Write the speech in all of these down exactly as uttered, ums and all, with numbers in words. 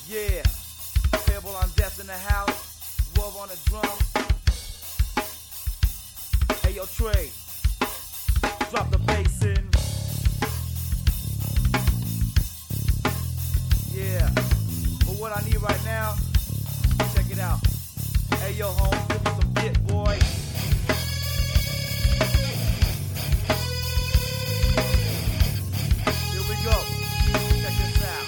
Yeah, Payable on Death in the house, Wolf on the drum. Hey yo Trey, drop the bass in. Yeah, but what I need right now, check it out. Hey yo home, give me some bit boy. Here we go, check this out.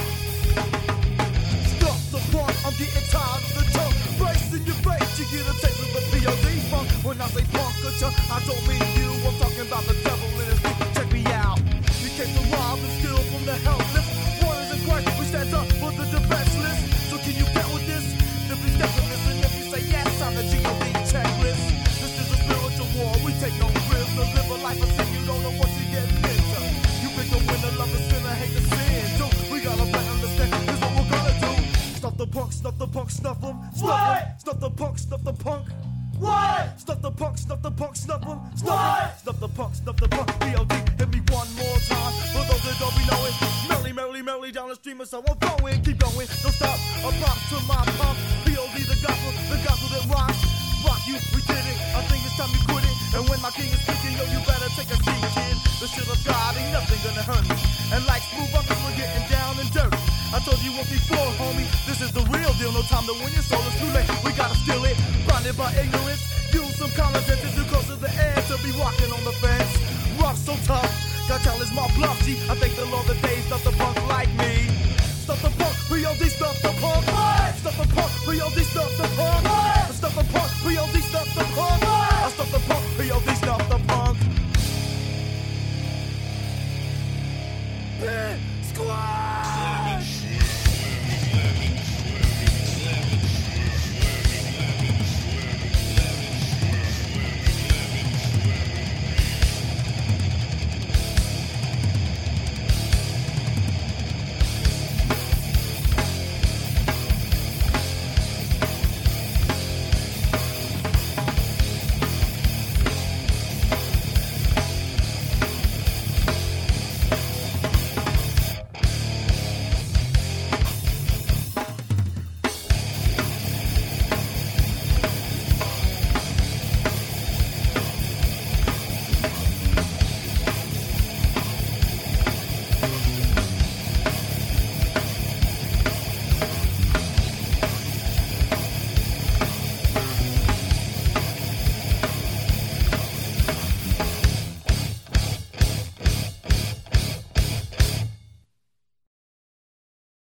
Stop the punk, I'm getting tired of the tongue. Brace in your face, you get a taste of the P O D funk. When I say punk culture, I don't mean you. I'm talking about the devil in his feet. Check me out. We came to rob and steal from the helpless. Warriors in Christ, we stand up for the defenseless. So can you get with this? If you step with this, and if you say yes, I'm the G O D checklist. This is a spiritual war. We take no risks. To live a life of sin, you don't know what you're getting into. You pick the winner, love the sinner, hate the sin. So we gotta better understand. This is what we're gonna do. Snuff the punk, snuff the punk, snuff them. Snuff them. Snuff the punk, snuff the punk. What? Snuff the punk, snuff the punk, snuff them. Snuff them. Snuff the punk, snuff the punk. P O D, hit me one more time. For those that don't be knowing, merrily, merrily, merrily down the stream, so I'm going, keep going, don't stop. A pop to my pump. P O D, the gospel, the gospel that rocks. Rock you, we did it. I think it's time you quit it. And when my king is speaking, yo, you better take a seat, kid. The shit of God ain't nothing gonna hurt me. And like smooth up, we're getting down and dirty. I told you once before, homie, this is the real deal. No time to win your soul, it's too late. We gotta steal it, blinded by ignorance. Use some common sense, it's too close to the air to be walking on the fence. Rough, so tough, God challenge my bluff. See, I thank the Lord the days stuff the punk like me. Stuff the punk, P O D stuff the punk. What? Stuff the punk, P O D stuff the punk. What? Stuff the punk, P O D stuff the punk. What? I stuff the punk, P O D stuff the punk. Yeah, squad.